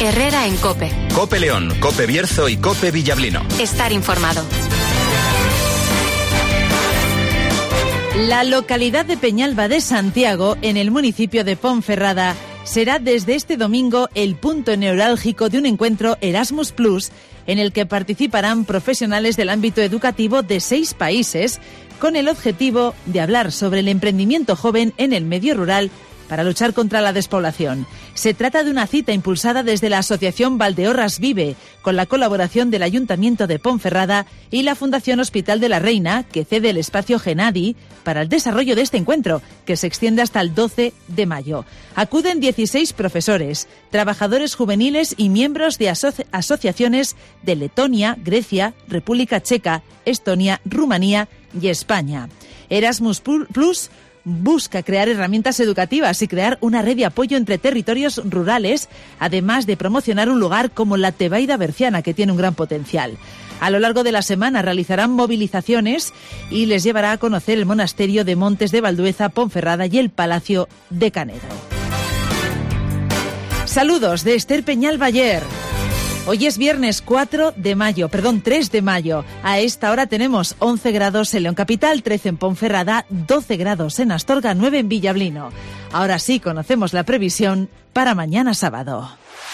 Herrera en COPE. COPE León, COPE Bierzo y COPE Villablino. Estar informado. La localidad de Peñalba de Santiago, en el municipio de Ponferrada, será desde este domingo el punto neurálgico de un encuentro Erasmus Plus, en el que participarán profesionales del ámbito educativo de 6 países, con el objetivo de hablar sobre el emprendimiento joven en el medio rural para luchar contra la despoblación. Se trata de una cita impulsada desde la Asociación Valdeorras Vive, con la colaboración del Ayuntamiento de Ponferrada y la Fundación Hospital de la Reina, que cede el espacio Genadi para el desarrollo de este encuentro, que se extiende hasta el 12 de mayo. Acuden 16 profesores, trabajadores juveniles y miembros de asociaciones de Letonia, Grecia, República Checa, Estonia, Rumanía y España. Erasmus Plus busca crear herramientas educativas y crear una red de apoyo entre territorios rurales, además de promocionar un lugar como la Tebaida Berciana, que tiene un gran potencial. A lo largo de la semana realizarán movilizaciones y les llevará a conocer el monasterio de Montes de Valdueza, Ponferrada y el Palacio de Canedo. Saludos de Esther Peñalbayer. Hoy es viernes 3 de mayo. A esta hora tenemos 11 grados en León Capital, 13 en Ponferrada, 12 grados en Astorga, 9 en Villablino. Ahora sí conocemos la previsión para mañana sábado.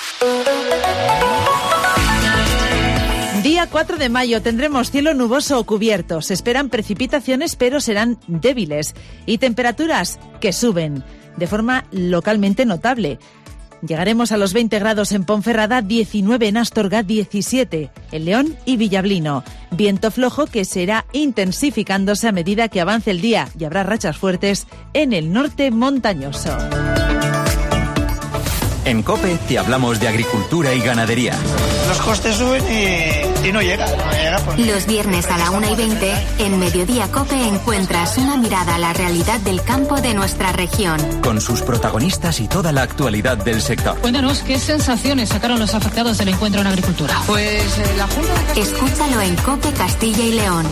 Día 4 de mayo tendremos cielo nuboso o cubierto. Se esperan precipitaciones, pero serán débiles. Y temperaturas que suben de forma localmente notable. Llegaremos a los 20 grados en Ponferrada, 19 en Astorga, 17 en León y Villablino. Viento flojo que será intensificándose a medida que avance el día y habrá rachas fuertes en el norte montañoso. En COPE te hablamos de agricultura y ganadería. Los costes suben y no llega. Pues. Los viernes a la 1:20, en Mediodía COPE encuentras una mirada a la realidad del campo de nuestra región. Con sus protagonistas y toda la actualidad del sector. Cuéntanos, ¿qué sensaciones sacaron los afectados del encuentro en agricultura? Pues la Junta de... Escúchalo en COPE Castilla y León.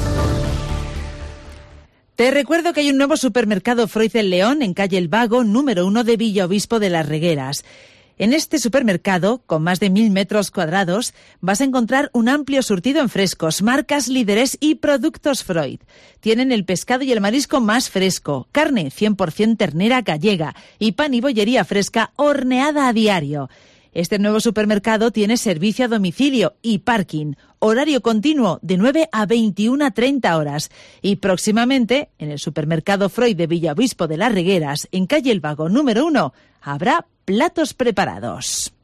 Te recuerdo que hay un nuevo supermercado Freud en León, en calle El Vago, número 1 de Villaobispo de las Regueras. En este supermercado, con más de 1.000 metros cuadrados, vas a encontrar un amplio surtido en frescos, marcas líderes y productos Freud. Tienen el pescado y el marisco más fresco, carne 100% ternera gallega y pan y bollería fresca horneada a diario. Este nuevo supermercado tiene servicio a domicilio y parking, horario continuo de 9 a 21:30 horas. Y próximamente, en el supermercado Freud de Villaobispo de las Regueras, en calle El Vago número 1, habrá platos preparados.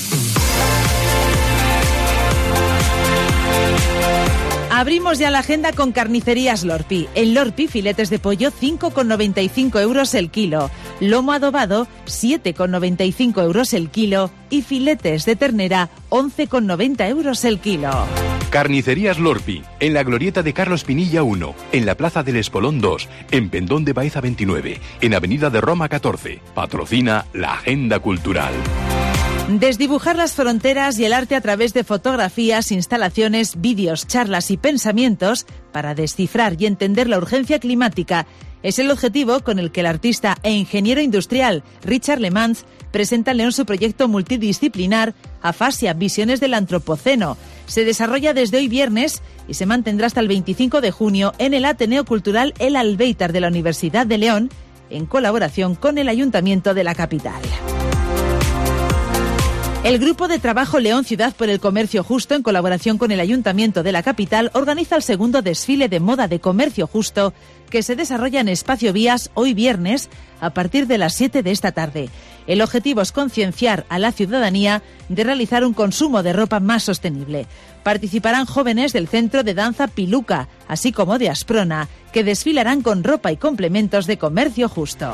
Abrimos ya la agenda con Carnicerías Lorpi. En Lorpi, filetes de pollo 5,95 euros el kilo. Lomo adobado 7,95 euros el kilo. Y filetes de ternera 11,90 euros el kilo. Carnicerías Lorpi, en la glorieta de Carlos Pinilla 1, en la Plaza del Espolón 2, en Pendón de Baeza 29, en Avenida de Roma 14. Patrocina la Agenda Cultural. Desdibujar las fronteras y el arte a través de fotografías, instalaciones, vídeos, charlas y pensamientos para descifrar y entender la urgencia climática es el objetivo con el que el artista e ingeniero industrial Richard Le Mans presenta en León su proyecto multidisciplinar Afasia, Visiones del Antropoceno. Se desarrolla desde hoy viernes y se mantendrá hasta el 25 de junio en el Ateneo Cultural El Albéitar de la Universidad de León, en colaboración con el Ayuntamiento de la capital. El Grupo de Trabajo León Ciudad por el Comercio Justo, en colaboración con el Ayuntamiento de la capital, organiza el segundo desfile de moda de comercio justo que se desarrolla en Espacio Vías hoy viernes a partir de las 7 de esta tarde. El objetivo es concienciar a la ciudadanía de realizar un consumo de ropa más sostenible. Participarán jóvenes del Centro de Danza Piluca, así como de Asprona, que desfilarán con ropa y complementos de comercio justo.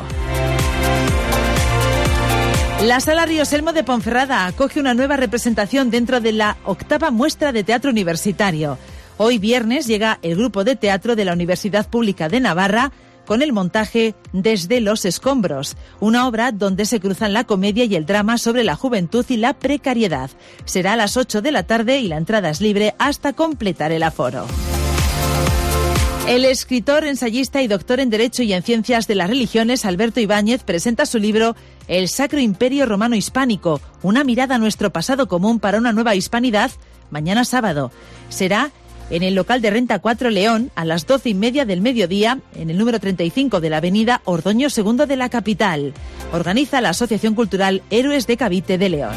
La Sala Ríos Elmo de Ponferrada acoge una nueva representación dentro de la 8ª muestra de teatro universitario. Hoy viernes llega el grupo de teatro de la Universidad Pública de Navarra con el montaje Desde los Escombros, una obra donde se cruzan la comedia y el drama sobre la juventud y la precariedad. Será a las 8 de la tarde y la entrada es libre hasta completar el aforo. El escritor, ensayista y doctor en Derecho y en Ciencias de las Religiones, Alberto Ibáñez, presenta su libro El Sacro Imperio Romano Hispánico, una mirada a nuestro pasado común para una nueva hispanidad, mañana sábado. Será en el local de Renta 4 León a las 12:30 del mediodía, en el número 35 de la avenida Ordoño II de la capital. Organiza la Asociación Cultural Héroes de Cavite de León.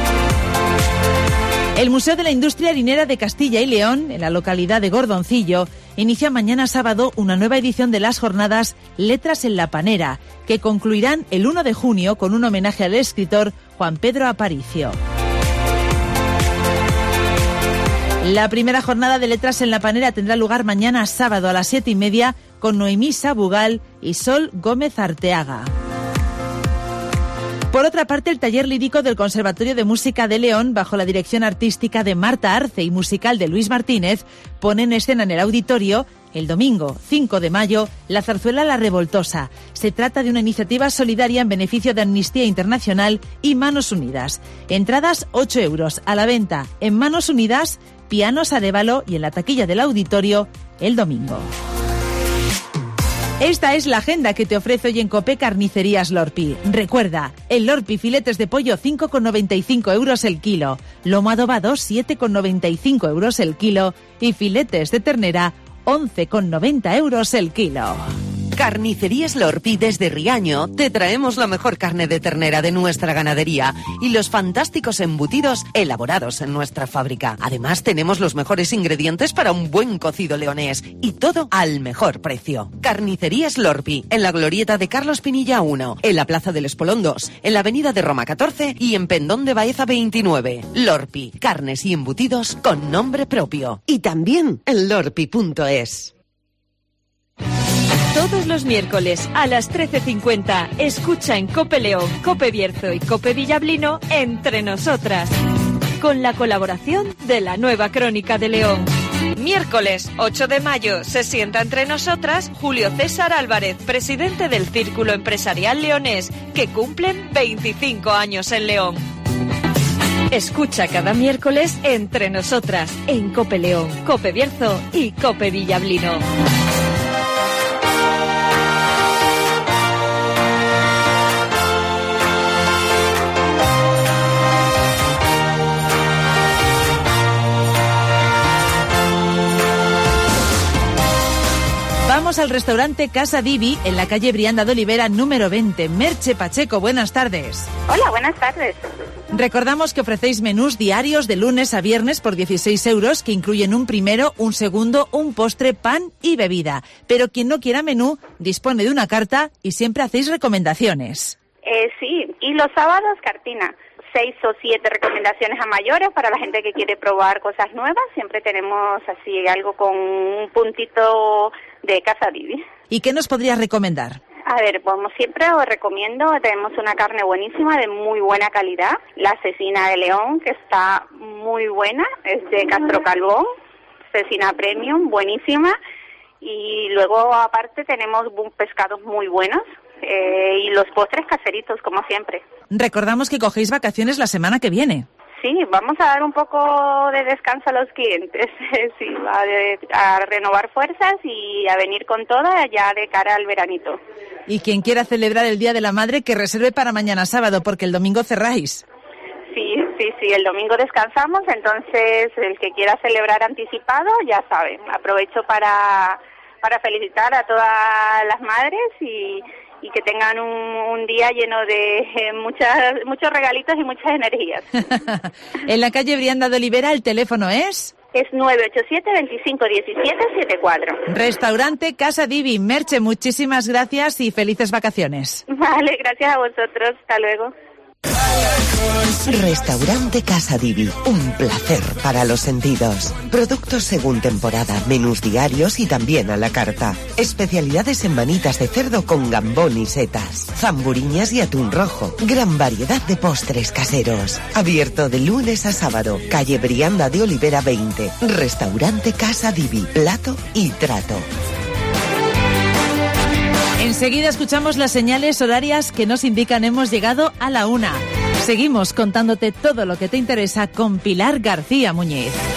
El Museo de la Industria Harinera de Castilla y León, en la localidad de Gordoncillo, inicia mañana sábado una nueva edición de las jornadas Letras en la Panera, que concluirán el 1 de junio con un homenaje al escritor Juan Pedro Aparicio. La primera jornada de Letras en la Panera tendrá lugar mañana sábado a las 7:30 con Noemí Sabugal y Sol Gómez Arteaga. Por otra parte, el taller lírico del Conservatorio de Música de León, bajo la dirección artística de Marta Arce y musical de Luis Martínez, pone en escena en el auditorio, el domingo 5 de mayo, la zarzuela La Revoltosa. Se trata de una iniciativa solidaria en beneficio de Amnistía Internacional y Manos Unidas. Entradas 8 euros a la venta en Manos Unidas, Pianos Arévalo y en la taquilla del auditorio el domingo. Esta es la agenda que te ofrece hoy en COPE Carnicerías Lorpi. Recuerda, el Lorpi filetes de pollo 5,95 euros el kilo, lomo adobado 7,95 euros el kilo y filetes de ternera 11,90 euros el kilo. Carnicerías Lorpi desde Riaño te traemos la mejor carne de ternera de nuestra ganadería y los fantásticos embutidos elaborados en nuestra fábrica. Además tenemos los mejores ingredientes para un buen cocido leonés y todo al mejor precio. Carnicerías Lorpi, en la glorieta de Carlos Pinilla 1, en la Plaza del Espolón 2, en la Avenida de Roma 14 y en Pendón de Baeza 29. Lorpi, carnes y embutidos con nombre propio. Y también en lorpi.es. Todos los miércoles a las 13:50, escucha en COPE León, COPE Bierzo y COPE Villablino Entre Nosotras, con la colaboración de la Nueva Crónica de León. Miércoles 8 de mayo se sienta entre nosotras Julio César Álvarez, presidente del Círculo Empresarial Leonés, que cumplen 25 años en León. Escucha cada miércoles Entre Nosotras en COPE León, COPE Bierzo y COPE Villablino. Vamos al restaurante Casa Divi en la calle Brianda de Olivera número 20. Merche Pacheco, buenas tardes. Hola, buenas tardes. Recordamos que ofrecéis menús diarios de lunes a viernes por 16 euros que incluyen un primero, un segundo, un postre, pan y bebida. Pero quien no quiera menú dispone de una carta y siempre hacéis recomendaciones. Sí, y los sábados cartina. 6 o 7 recomendaciones a mayores para la gente que quiere probar cosas nuevas. Siempre tenemos así algo con un puntito de Casa Divi. ¿Y qué nos podrías recomendar? A ver, como siempre os recomiendo, tenemos una carne buenísima, de muy buena calidad. La cecina de León, que está muy buena, es de Castro Calvón, cecina premium, buenísima. Y luego, aparte, tenemos pescados muy buenos. Y los postres caseritos, como siempre. Recordamos que cogéis vacaciones la semana que viene. Sí, vamos a dar un poco de descanso a los clientes, sí, a renovar fuerzas y a venir con toda ya de cara al veranito. Y quien quiera celebrar el Día de la Madre, que reserve para mañana sábado, porque el domingo cerráis. Sí, el domingo descansamos, entonces el que quiera celebrar anticipado, ya sabe, aprovecho para felicitar a todas las madres y que tengan un día lleno de muchos regalitos y muchas energías. En la calle Brianda de Olivera, ¿el teléfono es? Es 987-2517-74. Restaurante Casa Divi. Merche, muchísimas gracias y felices vacaciones. Vale, gracias a vosotros. Hasta luego. Restaurante Casa Divi, un placer para los sentidos. Productos según temporada, menús diarios y también a la carta. Especialidades en manitas de cerdo con gambón y setas, zamburiñas y atún rojo. Gran variedad de postres caseros. Abierto de lunes a sábado. Calle Brianda de Olivera 20. Restaurante Casa Divi, plato y trato. Enseguida escuchamos las señales horarias que nos indican hemos llegado a la 1. Seguimos contándote todo lo que te interesa con Pilar García Muñiz.